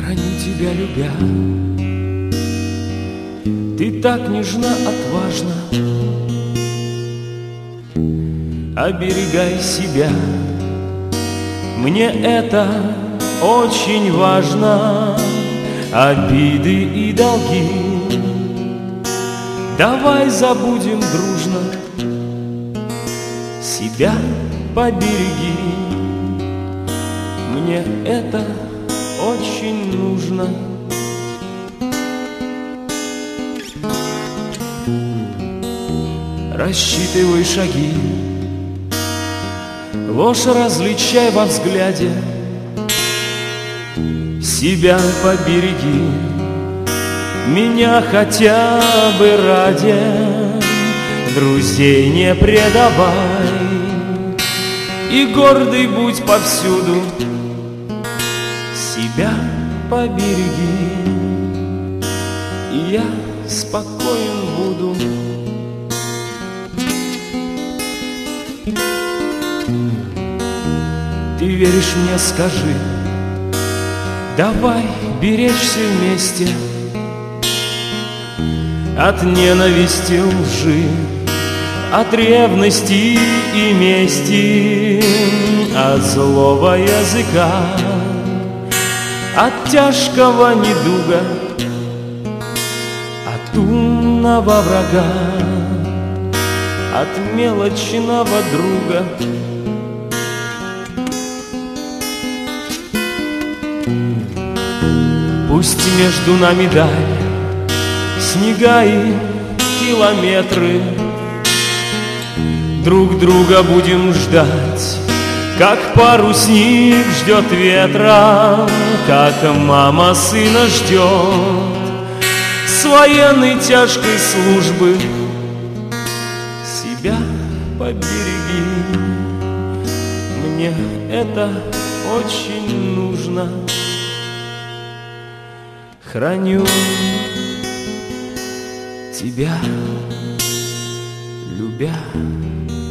Храню тебя, любя. Ты так нежна, отважна. Оберегай себя. Мне это очень важно. Обиды и долги давай забудем дружно. Себя побереги. Мне это очень нужно. Рассчитывай шаги, ложь различай во взгляде. Себя побереги, меня хотя бы ради. Друзей не предавай, и гордый будь повсюду. Себя побереги, и я спокоен буду. Ты веришь мне, скажи, давай беречься вместе от ненависти, лжи, от ревности и мести, от злого языка, от тяжкого недуга, от умного врага, от мелочного друга. Пусть между нами даль, снега и километры, друг друга будем ждать, как парусник ждет ветра, как мама сына ждет с военной тяжкой службы. Себя побереги, мне это очень нужно. Храню тебя, любя.